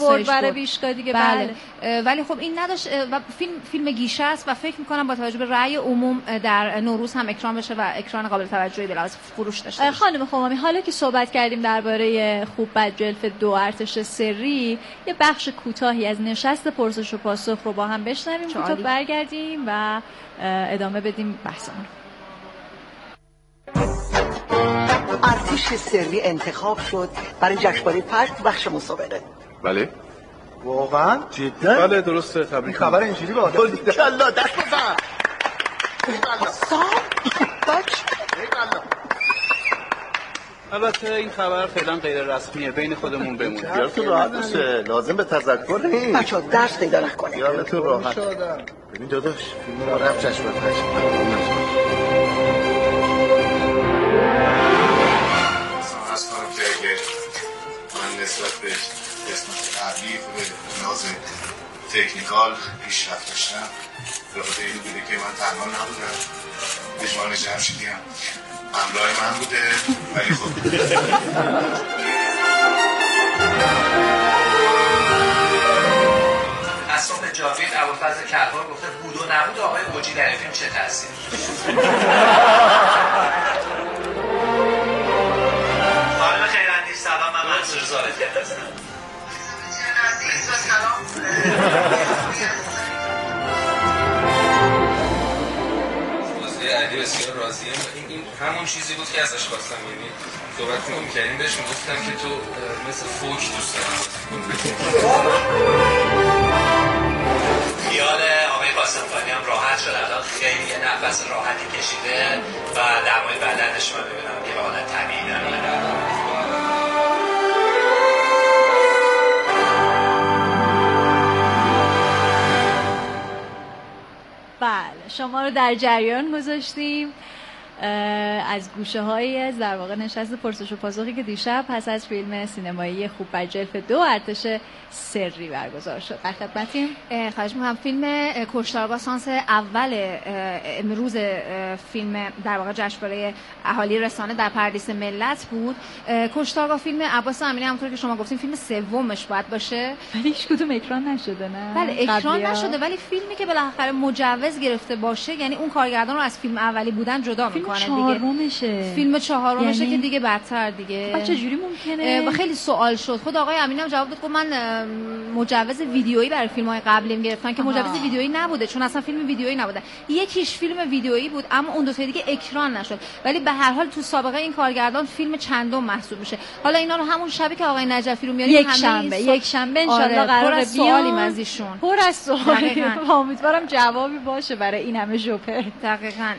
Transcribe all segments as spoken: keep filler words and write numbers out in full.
برد برای بیشکا دیگه. بله, بله. ولی خب این نداشت و فیلم فیلم گیشه است و فکر می‌کنم با توجه به رأی عموم در نوروز هم اکران بشه و اکران قابل توجهی به لحاظ فروش داشته باشه. خانم خمامی، حالا که صحبت کردیم درباره خوب بد جلف دو ارتش سری، یه بخش کوتاهی از نشست پرسش و پاسخ رو با هم بشنویم تا برگردیم و ادامه بدیم بحثمون. ارتش سری انتخاب شد برای جشنواره فجر بخش مسابقه. بله واقعا؟ جدا؟ بله درسته. تبریک. خبر اینجوری به آدم دیدم. یالا دست بزن. سام بچ. البته این خبر فعلا غیر رسمیه، بین خودمون بمونه. خیالتون راحت باشه، لازم به تذکر نیست. بچه‌ها درس پیدا نکنید. خیالتون راحت. ببین داداش، فیلم رو رفت جشنواره فجر. از کنم که اگه من نسبت به قسمت قبلی به لحاظ تکنیکال پیشرفت داشتم، به خاطر این بوده که من تنها نبودم، پژمان جمشیدی هم همراه من بوده. ولی خب از صبح جاوید ابوالفضل کلهر گفته بود و نبود آقای اوجی در این فیلم چه تأثیری خانم خیراندیش سلام، من منصور زارفی هستم. بازی علی بسیار راضیم. این این همون چیزی بود که ازش خواستم. یعنی صحبت می‌کردیم بهش میگفتم که تو مثل فوک دوست داری. خیال آقای قاسم‌خانی هم راحت شد، الان خیلی یه نفس راحتی کشیده و در مورد بدنش من ببینم که به حالت طبیعی داره. بله، شما رو در جریان گذاشتیم از گوشه هایی از در واقع نشست پرسش و پاسخی که دیشب پس از فیلم سینمایی خوب بد جلف دو ارتش سری برگزار شد. در خدمتیم. خواهش می‌کنم. فیلم کشتارگاه سانس اول امروز فیلم در واقع جشنواره اهالی رسانه در پردیس ملت بود. کشتارگاه فیلم عباس امینی، همونطور که شما گفتین فیلم سومش باید باشه، ولی هیچ کدوم اکران نشده. نه بله اکران نشده، ولی فیلمی که بالاخره مجوز گرفته باشه، یعنی اون کارگردان رو از فیلم اولی بودن جدا می‌کنه دیگه. فیلم چهارمشه یعنی... که دیگه بدتر دیگه. بچه جوری ممکنه؟ و خیلی سوال شد. خود آقای امینی هم جواب داد که من مجوز ویدیویی برای فیلم‌های قبلیم گرفتن که مجوز ویدیویی نبوده، چون اصلا فیلم ویدیویی نبوده. یکیش فیلم ویدیویی بود، اما اون دو تا دیگه اکران نشد. ولی به هر حال تو سابقه این کارگردان فیلم چندم محسوب میشه. حالا اینا رو همون شبی که آقای نجفی رو میاریم یک شنبه سو... یک شنبه ان شاءالله قراره سوالیم از ایشون. پر از سوالی. امیدوارم جوابی باشه برای این همه ژوپر. دقیقاً.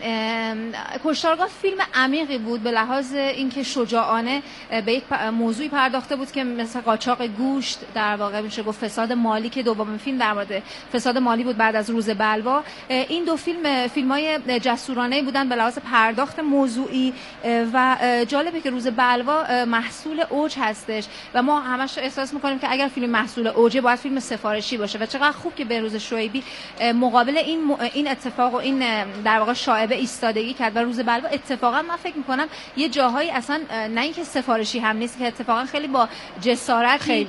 کشتارگاه فیلم عمیقی بود به لحاظ اینکه شجاعانه به یک موضوعی پرداخته بود که مثل قاچاق گوشت، در واقع میشه گفت فساد مالی، که دومین فیلم در مورد فساد مالی بود بعد از روز بلوا. این دو فیلم فیلم‌های جسورانه بودن به لحاظ پرداخت موضوعی و جالبه که روز بلوا محصول اوج هستش و ما همش احساس می‌کنیم که اگر فیلم محصول اوجه باید فیلم سفارشی باشه و چقدر خوب که بهروز شعیبی مقابل این م... این اتفاق و این در واقع شایبه ایستادگی کرد و روز بلوا اتفاقا من فکر می‌کنم یه جاهایی اصلا نه اینکه سفارشی هم نیست، که اتفاقا خیلی با جسارت خیلی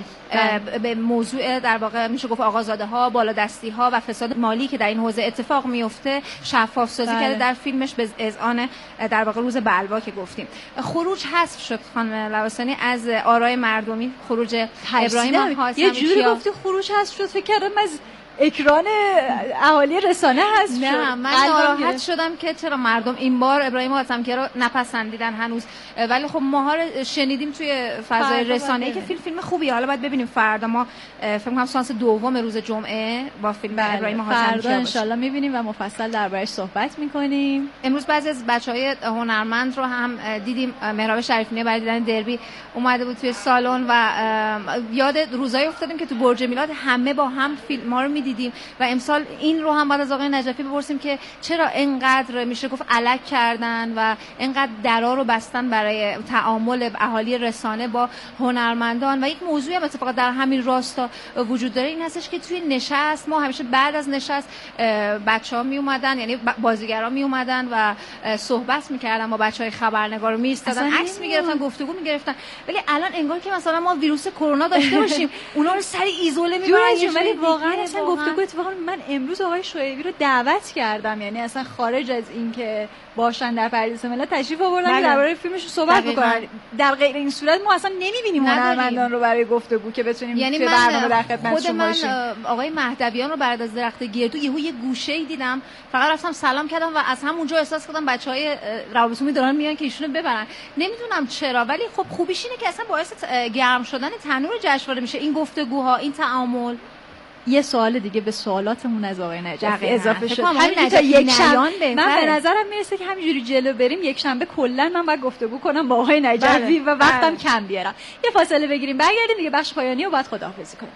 به موضوع در واقع میشه گفت آقازاده ها، بالادستی ها و فساد مالی که در این حوزه اتفاق میفته شفاف سازی بله. کرده در فیلمش به اذعان در واقع روز بلوا که گفتیم. خروج حذف شد خانم لواسانی از آرای مردمی، خروج ابراهیم حاتمی. یه جوری گفتی خروج حذف شد، فکر کردم از اکران اهالی رسانه هست. نه من ناراحت شدم که چرا مردم این بار ابراهیم حاتمی رو نپسندیدن هنوز، ولی خب ماها رو شنیدیم توی فضای رسانه‌ای که فیلم فیلم خوبیه. حالا باید ببینیم فردا ما فکر کنم سانس دوم روز جمعه با فیلم بله. ابراهیم حاتمی فردا ان شاءالله می‌بینیم و مفصل دربارش صحبت می‌کنیم. امروز بعضی از بچهای هنرمند رو هم دیدیم. مهراب شریفی برای دیدن دربی اومده بود توی سالن و یاد روزایی افتادیم که تو برج میلاد همه با هم فیلم ما رو میدیدیم و امسال این رو هم بعد از آقای نجفی بپرسیم که چرا اینقدر میشه گفت الک کردن و اینقدر درا رو بستن برای تعامل اهالی رسانه با هنرمندان. و یک موضوعی هم اتفاقا در همین راستا وجود داره، این هستش که توی نشست ما همیشه بعد از نشست بچه‌ها می اومدن، یعنی بازیگرا می اومدن و صحبت میکردن با بچهای خبرنگار، میایستادن عکس میگرفتن، گفتگو میگرفتن. ولی الان انگار که مثلا ما ویروس کرونا داشته باشیم اونا رو سری ایزوله میبرن. ولی واقعا اصلا گفتگو اتفاقا من امروز آقای شعیبی رو دعوت کردم، یعنی اصلا خارج از این که باشن در پردیس ملت تشریف آوردن که درباره فیلمشون صحبت بکنن. در غیر این صورت ما اصلا نمیبینیم هنرمندان رو برای گفتگو که بتونیم یعنی توی برنامه در خدمتشون باشیم. خود من آقای مهدویان رو بعد از درخت گردو یهو یه گوشه‌ای دیدم، فقط رفتم سلام کردم و از همونجا احساس کردم بچهای روابط عمومی دارن میان که ایشونو ببرن. نمیدونم چرا، ولی خب خوبیش اینه که اصلا باعث گرم شدن تنور جشنواره میشه این گفتگوها، این تعامل. یه سوال دیگه به سوالاتمون از آقای نجفی اضافه شد. همین تا یک شنبه من به نظرم میرسه که همینجوری جلو بریم یک شنبه کلا من باید گفتگو کنم با آقای نجفی و وقتم کم بیارم. یه فاصله بگیریم برگردیم دیگه بخش پایانی و بعد خداحافظی کنیم.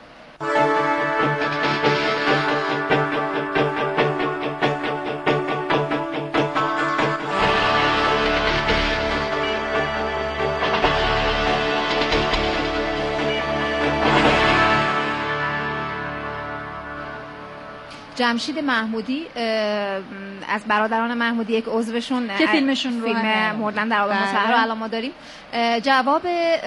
جمشید محمودی از برادران محمودی یک عضوشون که فیلمشون رو فیلم مردن در آب مصحف رو الان ما داریم. جواب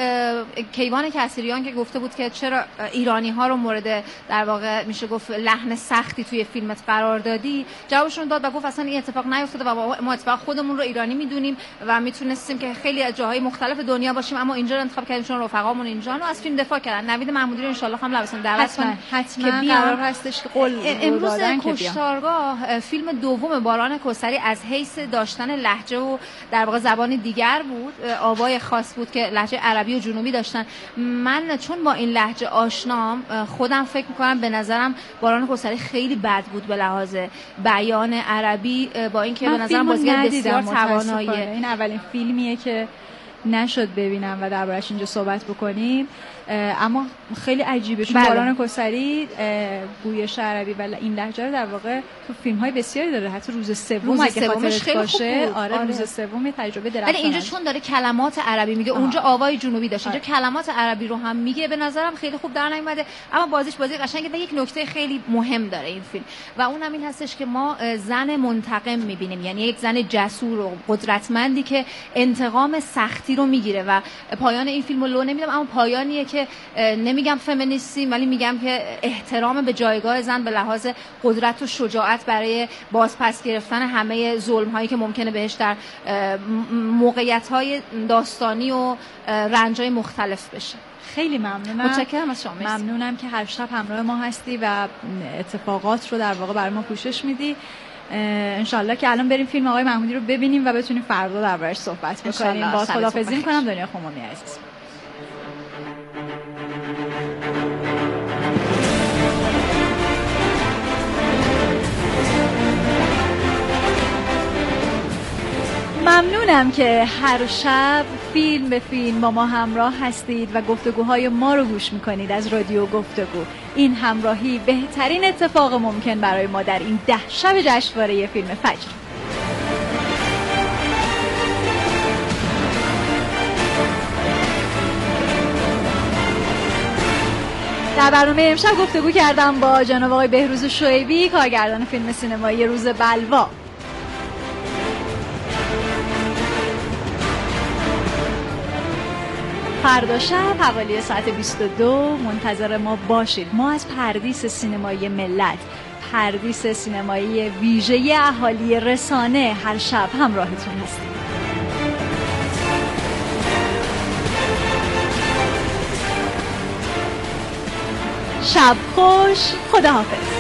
کیوان کسریان که گفته بود که چرا ایرانی ها رو مورد در واقع میشه گفت لحن سختی توی فیلمت قرار دادی، جوابشون داد و گفت اصلا این اتفاق نیفتاده و ما اتفاق خودمون رو ایرانی میدونیم و میتونستیم که خیلی از جاهای مختلف دنیا باشیم اما اینجا رو انتخاب کردیم چون رفقامون اینجا و از فیلم دفاع کردن. نوید محمودی رو ان شاء الله هم لباسون دعوت کنن حتما قرار هستش که قول امروز کشتارگاه فیلم دوم باران کوثری از حیث داشتن لهجه و در واقع زبان دیگر بود، آوای خاص بود که لهجه عربی و جنوبی داشتن. من چون با این لهجه آشنام خودم فکر می‌کنم به نظرم باران کوثری خیلی بد بود به لحاظ بیان عربی، با اینکه به نظرم بازیگر بسیار تواناییه. این اولین فیلمیه که نشد ببینم و دربارش اینجا صحبت بکنیم، اما خیلی عجیبه چون باران کوثری گویش عربی و این لهجه رو در واقع تو فیلم‌های بسیاری داره، حتی روز سوم اگه خاطرت باشه. آره, آره روز سوم یه تجربه درخشان. ولی اینجا چون داره کلمات عربی میگه، اونجا آوای جنوبی داشت، اینجا کلمات عربی رو هم میگه، به نظرم خیلی خوب در نیومده. اما بازیش بازی قشنگه و یک نکته خیلی مهم داره این فیلم و اونم این هستش که ما زن منتقم میبینیم، یعنی یک زن جسور و قدرتمندی که انتقام سختی رو میگیره و پایان این فیلمو لو نمیدم، اما پایانیه که نمیگم فمینیستی ولی میگم که احترام به جایگاه زن به لحاظ قدرت و شجاعت برای بازپس گرفتن همه ظلم هایی که ممکنه بهش در موقعیت های داستانی و رنج های مختلف بشه. خیلی ممنونم. متشکرم از شما. ممنونم که هر شب همراه ما هستی و اتفاقات رو در واقع برای ما پوشش میدی. انشالله که الان بریم فیلم آقای محمودی رو ببینیم و بتونیم فردا دربارش صحبت بکنیم. باز خداحافظی می‌کنم. دنیا خمامی عزیز. ممنونم که هر شب فیلم به فیلم با ما همراه هستید و گفتگوهای ما رو گوش میکنید از رادیو گفتگو. این همراهی بهترین اتفاق ممکن برای ما در این ده شب جشنواره فیلم فجر. در برنامه امشب گفتگو کردم با جناب آقای بهروز شعیبی، کارگردان فیلم سینمایی روز بلوا. فردا شب حوالی ساعت بیست و دو منتظر ما باشید. ما از پردیس سینمایی ملت، پردیس سینمایی ویژه اهالی رسانه، هر شب همراهتون هستیم. شب خوش، خداحافظ.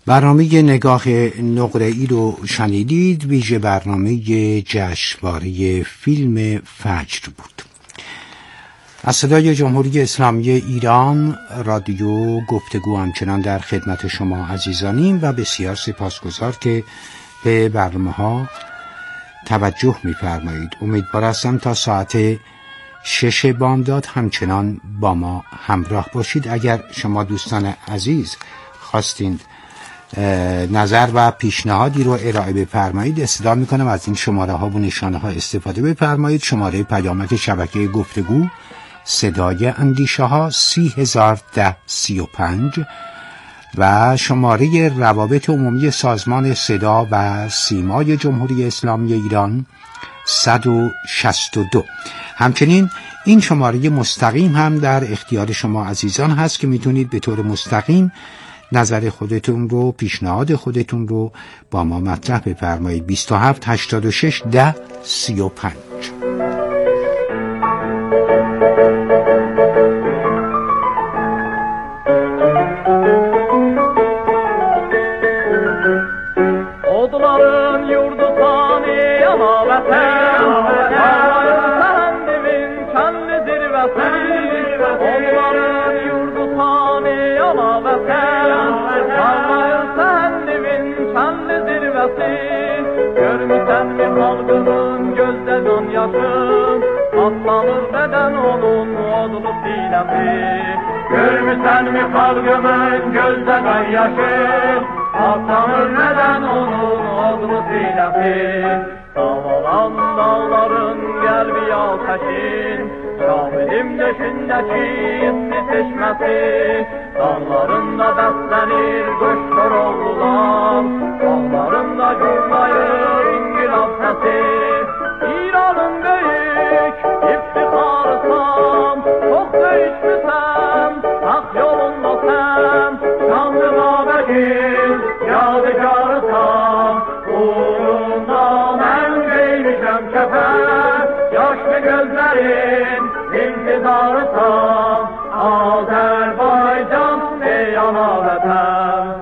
برنامه نگاه نقره‌ای رو شنیدید. ویژه برنامه جشنواره فیلم فجر بود. از صدای جمهوری اسلامی ایران رادیو گفتگو همچنان در خدمت شما عزیزانیم و بسیار سپاسگزار که به برنامه ها توجه می‌فرمایید. امیدوار هستم تا ساعت شش بامداد همچنان با ما همراه باشید. اگر شما دوستان عزیز خواستین نظر و پیشنهادی رو ارائه بفرمایید، استدعا میکنم از این شماره ها و نشانه ها استفاده بفرمایید. شماره پیامک شبکه گفتگو صدای اندیشه ها سی هزار ده سی و پنج و شماره روابط عمومی سازمان صدا و سیمای جمهوری اسلامی ایران صد و شصت و دو. همچنین این شماره مستقیم هم در اختیار شما عزیزان هست که میتونید به طور مستقیم نظر خودتون رو، پیشنهاد خودتون رو با ما مطرح بفرمایید. بیست و هفت هشتاد و شش ده سی و پنج. Odların yurdu fani ama vatan, efendimin kendi zirvesi. Odların yurdu fani ama vatan, efendimin kendi zirvesi. Görmüşsen mi halkının gözde can yaşım, atlanır beden onun odlu sinesi. Görmüşsen mi halkının gözde can yaşım, atlanır neden onun odlu sinesi. Dağılan dağların gel bir ateşin, Şahidim döşündeki ismi seçmesi. Dağlarında beslenir kuş korollular, dağlarında gürlayır İngilaz sesi. İran'ın büyük iftiharısam, çok değişmişsem, hak yolunda sen, şanlı Babekir yadigarısam. Uğrunda ben giymişem kefen, yaşlı gözlerin intidarısam. Azerbaycan ey ana vatan.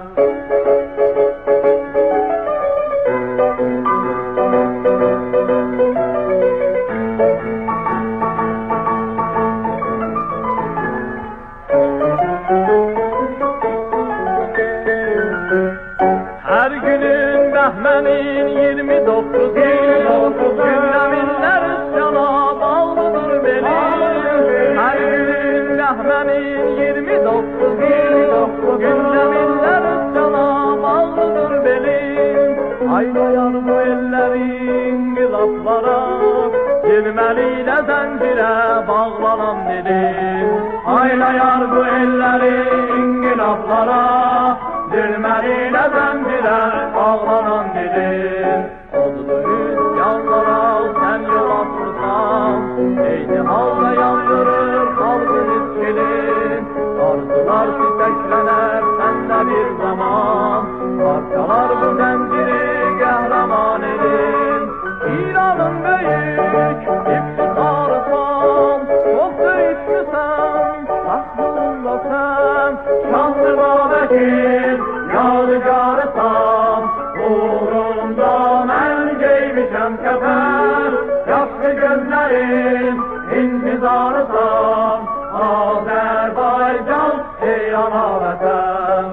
Her günün Behmen'in yirmi dokuz günleminler cana bağlıdır benim. Her günün Behmen'in yirmi dokuz günleminler cana bağlıdır benim. Aylayar bu ellerin gılaflara, girmeliyle zincire bağlanan dilim. Aylayar bu ellerin gılaflara, Dürmeliyle zincire bağlanan dilim. Odlu isyanlara sen yol atırsan, Eyni halde yandırır halkın iskilin. Arzular çiçeklenir sende bir zaman, Parçalar bu zinciri kahraman edin. İran'ın büyük iftiharısam, çok değişmişsen, aklında sen, şahsı Babekir yadigarısam. Uğrunda ben giymişem kefen, yaşlı gözlerin intizarısam. Azerbaycan ey ana vatan.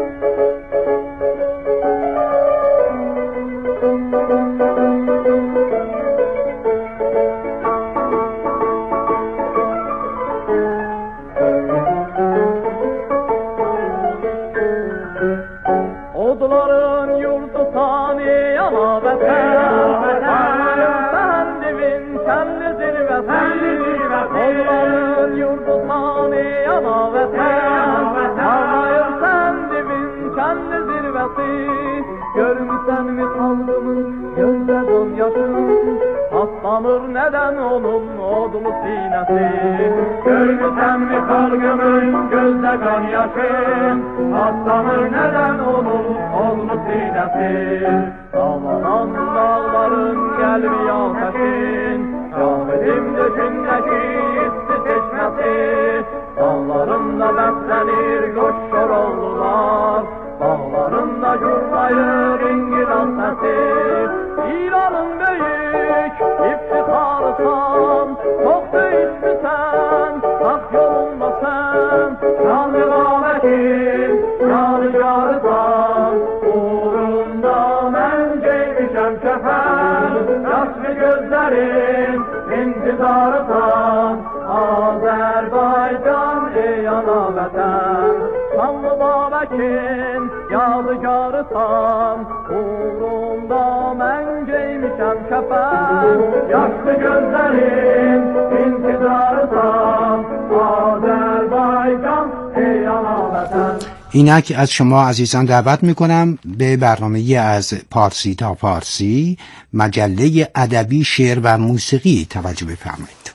Odların yurdu sani ana vatan, efendimin kendi zirvesi. Odların yurdu sani ana vatan, efendimin kendi zirvesi. Görmüşsen mi halkımın gözde don yaşım, Aslanır neden onun odlu sinesi. Görmüşsen mi halkımın gözde kan yaşım, Aslanır neden onun odlu sinesi. Dağlanan dağların gel bir ateşin, Şahidim döşündeki ismi seçmesi. Dağlarında beslenir koç şorollular, Dağlarında Gurmayır İngiliz sesi İran'ın büyük iftiharısan Çok değişmişsen Hak yolunda sen Şanlı Ahmet'in Yadigarısan Uğrunda mən giymişəm kəfən Yaşlı gözlərin intidarısan Azərbaycan ey ana vətən Şanlı Babəkin yadigarısan Uğrunda mən giymişəm kəfən Yaşlı gözlərin intidarısan Azərbaycan ey ana vətən. اینک از شما عزیزان دعوت میکنم به برنامه از پارسی تا فارسی مجله ادبی شعر و موسیقی توجه بفرمایید.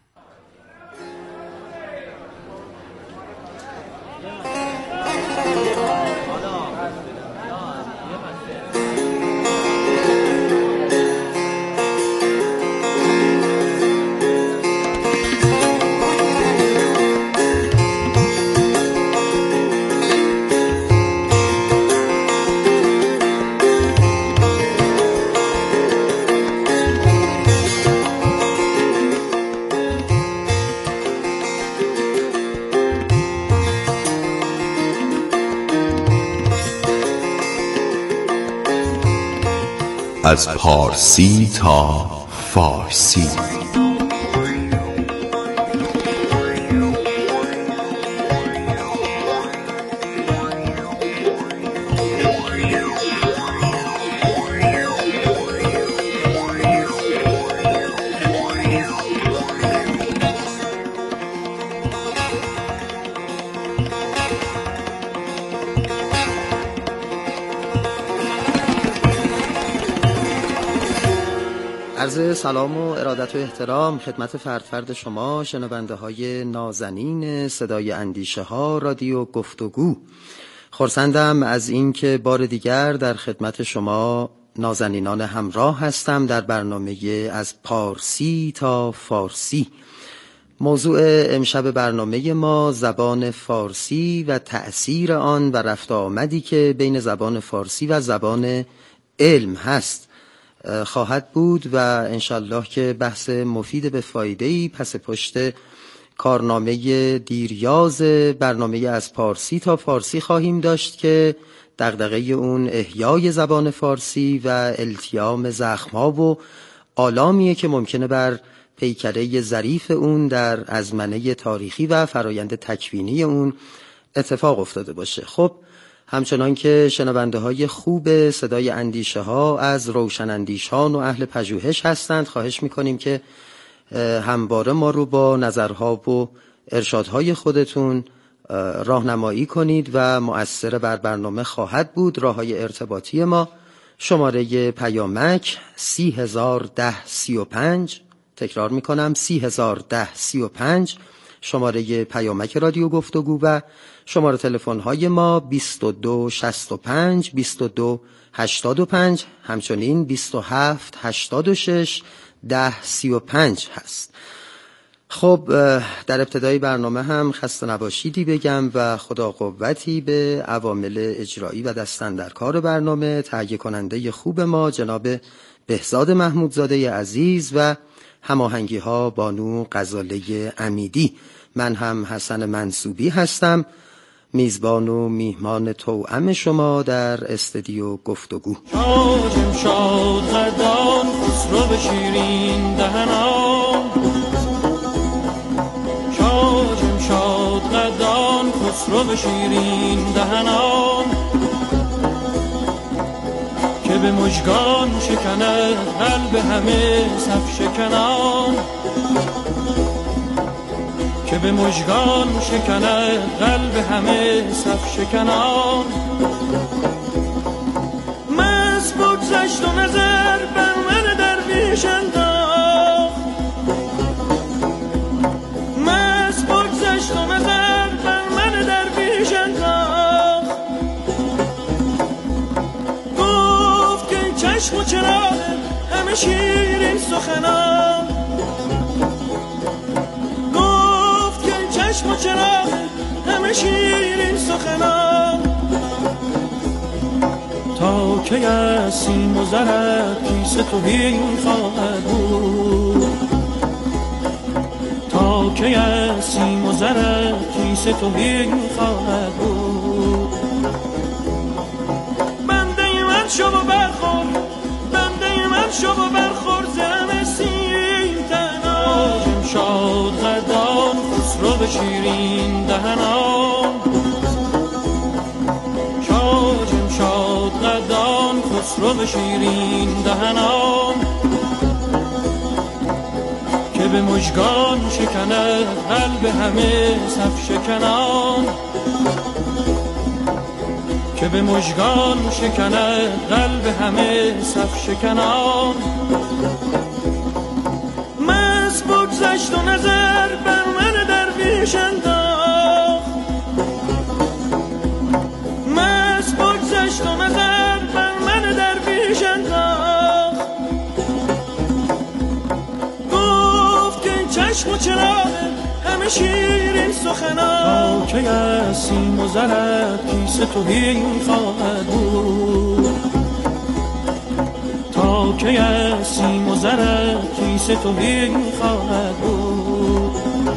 از پارسی تا فارسی عرض سلام و ارادت و احترام خدمت فرد فرد شما شنونده های نازنین صدای اندیشه ها رادیو گفتگو. خرسندم از این که بار دیگر در خدمت شما نازنینان همراه هستم در برنامه از پارسی تا فارسی. موضوع امشب برنامه ما زبان فارسی و تأثیر آن و رفت آمدی که بین زبان فارسی و زبان علم هست خواهد بود و انشالله که بحث مفید به فایده‌ای پس پشت کارنامه دیریاز برنامه از پارسی تا فارسی خواهیم داشت که دغدغه اون احیای زبان فارسی و التیام زخم‌ها و آلامیه که ممکنه بر پیکره ظریف اون در ازمنه تاریخی و فرایند تکوینی اون اتفاق افتاده باشه. خب همچنان که شنونده های خوب صدای اندیشه ها از روشن اندیشان و اهل پژوهش هستند، خواهش میکنیم که همواره ما رو با نظرها و ارشادهای خودتون راهنمایی کنید و مؤثر بر برنامه خواهد بود. راههای ارتباطی ما شماره پیامک سی هزار ده سی و پنج، تکرار میکنم سی هزار ده سی و پنج شماره پیامک رادیو گفتگو و شماره تلفن های ما بیست و دو شصت و پنج بیست و دو هشتاد و پنج همچنین بیست و هفت هشتاد و شش ده سی و پنج هست. خب در ابتدای برنامه هم خسته نباشیدی بگم و خدا قوتی به عوامل اجرایی و دستاندرکار برنامه، تهیه کننده خوب ما جناب بهزاد محمودزاده عزیز و هماهنگی ها بانو غزاله امیدی. من هم حسن منصوبی هستم، میزبان و میهمان توأم شما در استودیو گفتگو. شاجم شاد غدان خسرو به شیرین دهنان، شاجم شاد غدان خسرو به شیرین دهنان، که به مژگان شکنه قلب همه صف شکنان، که به مژگان شکنه قلب همه صف شکنان. مست بگذشت و نظر بر من درویش انداخت، مست بگذشت و نظر بر من درویش انداخت، گفت که چشم و چراغ همه شیرین سخنان، چشم و چراغ همه شیرین سخنان. تا که از سیم و زرت کیسه توهی خواهد بود، تا که از سیم و زرت کیسه توهی خواهد بود. بنده من شو و برخور، بنده من شو و برخور زم سیم تنان. شاد قدان خسرو به شیرین دهنان، شاد قدان خسرو به شیرین دهنان. که به مژگان شکند قلب همه صف شکنان، که به مژگان شکند قلب همه صف شکنان. مست بگذشت و نظر بر من درویش انداخت، مست بگذشت و نظر بر من درویش انداخت. گفت که این چشم و چراغ همه شیرین سخنان، تا که از سیم و زرت کیسه توهی خواهد بود، تا که از سیم و زرت کیسه توهی خواهد بود.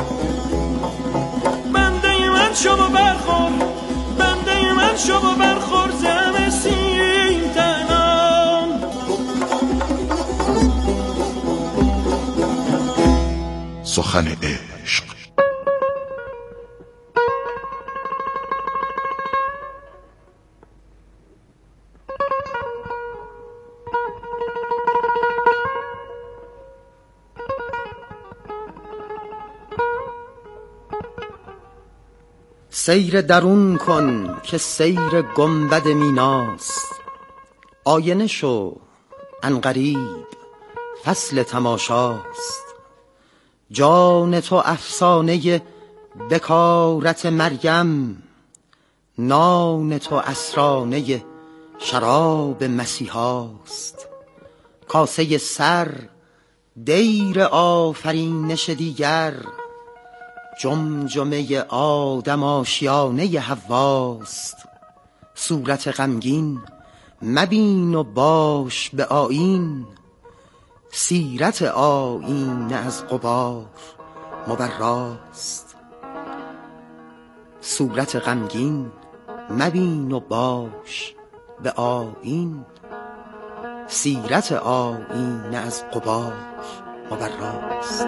بنده من شو و برخور، بنده من شو و برخور زم سیم تنان. سخن عشق. سیر درون کن که سیر گنبد میناست، آینه شو عنقریب فصل تماشاست. جان تو افسانه بکارت مریم، نان تو اسرانه شراب مسیحاست. کاسه سر دیر آفرینش دیگر، جمجمه آدم آشیانه حواست. صورت غمگین مبین و باش به آیین، سیرت آیینه از غبار مبراست. صورت غمگین مبین و باش به آیین، سیرت آیینه از غبار مبراست.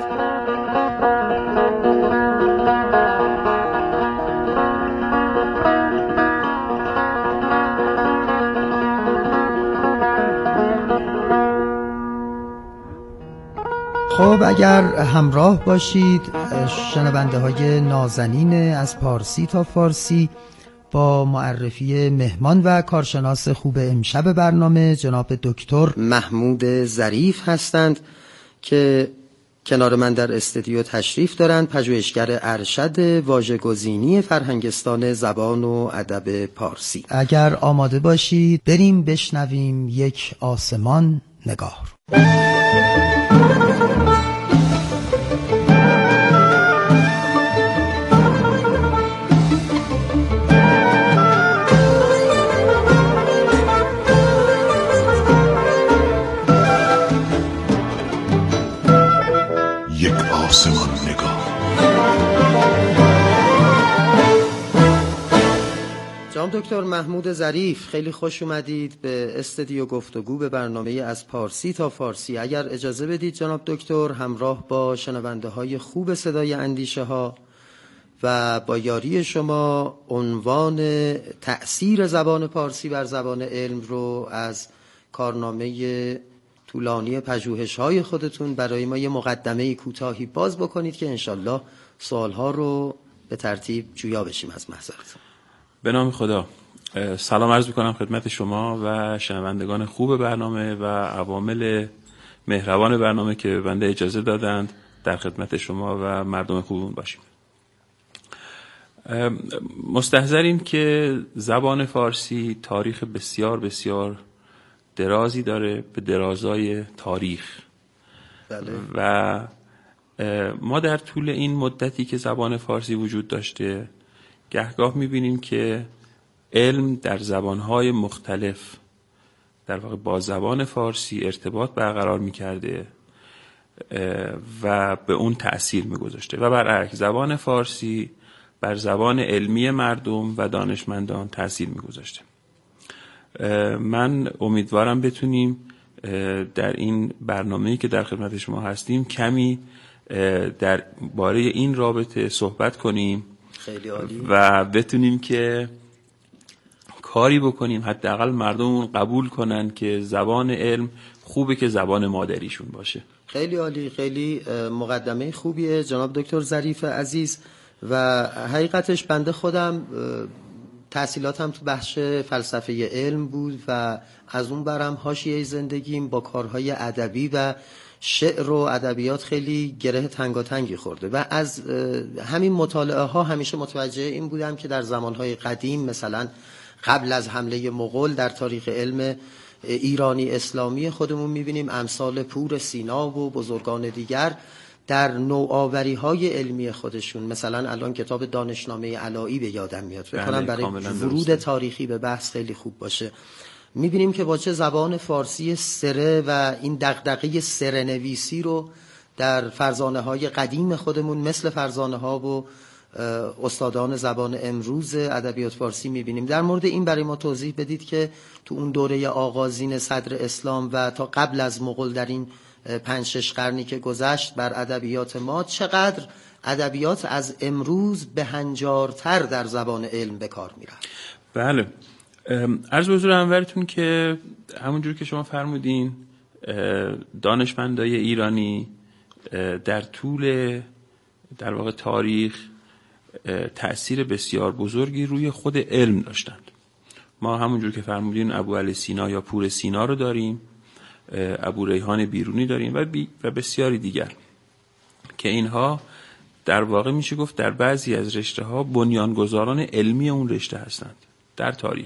خب اگر همراه باشید شنونده های نازنین از پارسی تا فارسی، با معرفی مهمان و کارشناس خوب امشب برنامه جناب دکتر محمود ظریف هستند که کنار من در استودیو تشریف دارند، پژوهشگر ارشد واژه‌گزینی فرهنگستان زبان و ادب پارسی. اگر آماده باشید بریم بشنویم یک آسمان نگار. یک آسمان نگار. جناب دکتر محمود ظریف، خیلی خوش اومدید به استودیو گفتگو، به برنامه از پارسی تا فارسی. اگر اجازه بدید جناب دکتر، همراه با شنونده های خوب صدای اندیشه ها و با یاری شما عنوان تأثیر زبان پارسی بر زبان علم رو از کارنامه طولانی پژوهش‌های خودتون برای ما یه مقدمه کوتاهی باز بکنید که انشالله سوال‌ها رو به ترتیب جویا بشیم از محضرتون. به نام خدا. سلام عرض می‌کنم خدمت شما و شنوندگان خوب برنامه و عوامل مهربان برنامه که به بنده اجازه دادند در خدمت شما و مردم خوبمون باشیم. مستحضریم که زبان فارسی تاریخ بسیار بسیار درازی داره، به درازای تاریخ. بله. و ما در طول این مدتی که زبان فارسی وجود داشته گهگاه میبینیم که علم در زبانهای مختلف در واقع با زبان فارسی ارتباط برقرار میکرده و به اون تأثیر میگذاشته و برعکس زبان فارسی بر زبان علمی مردم و دانشمندان تأثیر میگذاشته. من امیدوارم بتونیم در این برنامه‌ای که در خدمت شما هستیم کمی در باره این رابطه صحبت کنیم. خیلی عالی. و بتونیم که کاری بکنیم حداقل مردمون قبول کنن که زبان علم خوبه که زبان مادریشون باشه. خیلی عالی، خیلی مقدمه خوبیه جناب دکتر ظریف عزیز. و حقیقتش بنده خودم تحصیلاتم تو بخش فلسفه علم بود و از اون برم حاشیه زندگیم با کارهای ادبی و شعر و ادبیات خیلی گره تنگاتنگی خورده و از همین مطالعه ها همیشه متوجه این بودم که در زمانهای قدیم مثلا قبل از حمله مغول در تاریخ علم ایرانی اسلامی خودمون میبینیم امثال پور سینا و بزرگان دیگر در نوآوری های علمی خودشون، مثلا الان کتاب دانشنامه علایی به یادم میاد فکر کنم برای ورود تاریخی به بحث خیلی خوب باشه، میبینیم که با چه زبان فارسی سره و این دغدغه سره نویسی رو در فرزانه های قدیم خودمون مثل فرزانه ها و استادان زبان امروز ادبیات فارسی میبینیم. در مورد این برای ما توضیح بدید که تو اون دوره آغازین صدر اسلام و تا قبل از مغول در این پنج شش قرنی که گذشت بر ادبیات ما چقدر ادبیات از امروز به هنجارتر در زبان علم به کار میرن. بله، عرض به حضور انورتون که همونجور که شما فرمودین دانشمندای ایرانی در طول در واقع تاریخ تأثیر بسیار بزرگی روی خود علم داشتند. ما همونجور که فرمودین ابو علی سینا یا پور سینا رو داریم، ابو ریحان بیرونی داریم و, بی و بسیاری دیگر که اینها در واقع میشه گفت در بعضی از رشته ها بنیانگذاران علمی اون رشته هستند در تاریخ.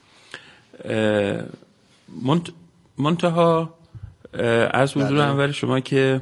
منتها از حضور انور شما که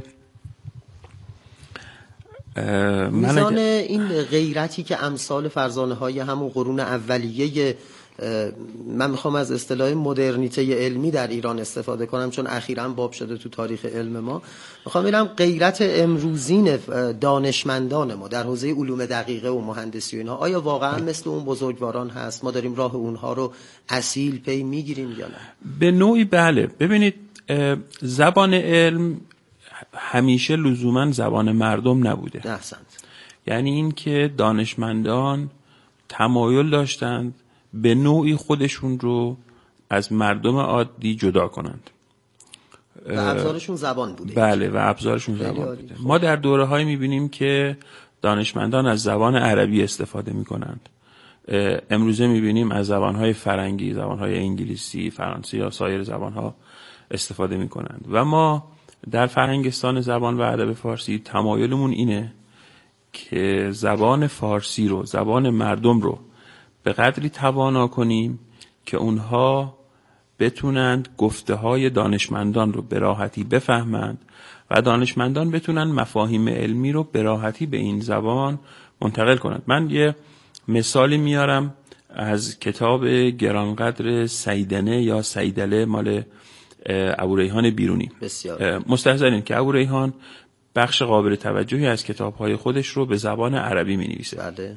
میزان این غیرتی که امثال فرزانه های همون قرون اولیه، من میخوام از اصطلاح مدرنیته علمی در ایران استفاده کنم چون اخیراً باب شده تو تاریخ علم ما، میخوام بگم غیرت امروزین دانشمندان ما در حوزه علوم دقیقه و مهندسی و اینها آیا واقعا مثل اون بزرگواران هست؟ ما داریم راه اونها رو اصیل پی میگیریم یا نه؟ به نوعی بله. ببینید زبان علم همیشه لزوما زبان مردم نبوده. احسنت. یعنی این که دانشمندان تمایل داشتند به نوعی خودشون رو از مردم عادی جدا کنند و ابزارشون زبان بوده. بله و ابزارشون زبان بوده. ما در دوره های میبینیم که دانشمندان از زبان عربی استفاده میکنند. امروزه میبینیم از زبانهای فرنگی، زبانهای انگلیسی، فرانسه یا سایر زبانها استفاده میکنند و ما در فرهنگستان زبان و ادب فارسی تمایلمون اینه که زبان فارسی رو، زبان مردم رو به قدری توانا کنیم که اونها بتونند گفته های دانشمندان رو به راحتی بفهمند و دانشمندان بتونن مفاهیم علمی رو به راحتی به این زبان منتقل کنند. من یه مثالی میارم از کتاب گرانقدر سیدنه یا سیدله مال ابو ریحان بیرونی. بسیار مستحضرین که ابو ریحان بخش قابل توجهی از کتاب‌های خودش رو به زبان عربی می‌نویسه. بله.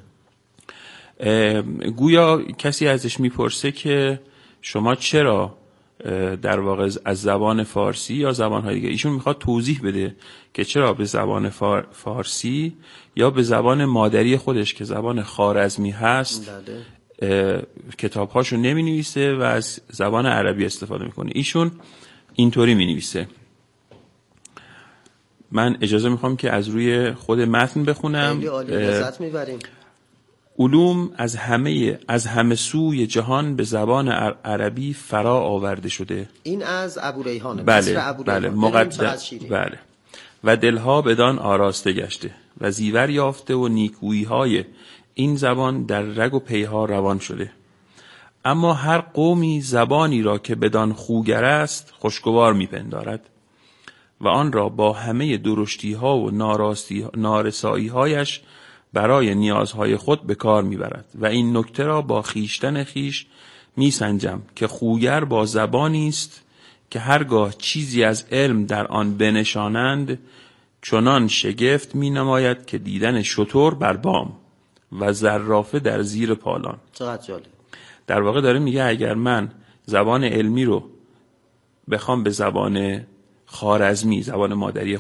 گویا کسی ازش میپرسه که شما چرا در واقع از زبان فارسی یا زبان‌های دیگه، ایشون میخواد توضیح بده که چرا به زبان فارسی یا به زبان مادری خودش که زبان خوارزمی هست کتاب‌هاشو نمی‌نویسه و از زبان عربی استفاده میکنه. ایشون اینطوری می‌نویسه، من اجازه میخوام که از روی خود متن بخونم. خیلی عالی، لذت میبریم. علوم از همه از همه سوی جهان به زبان عربی فرا آورده شده. این از ابو ریحانه. بله بله مقدم بله. و دلها بدان آراسته گشته و زیور یافته و نیکویی های این زبان در رگ و پیها روان شده. اما هر قومی زبانی را که بدان خوگر است خوشگوار میپندارد و آن را با همه درشتی ها و ناراستی نارسایی هایش برای نیازهای خود به کار میبرد و این نکته را با خیشتن خیش میسنجم که خوگر با زبانی است که هرگاه چیزی از علم در آن بنشانند چنان شگفت می نماید که دیدن شتر بر بام و زرافه در زیر پالان. چقدر جالب. در واقع داره میگه اگر من زبان علمی رو بخوام به زبان خوارزمی، زبان مادری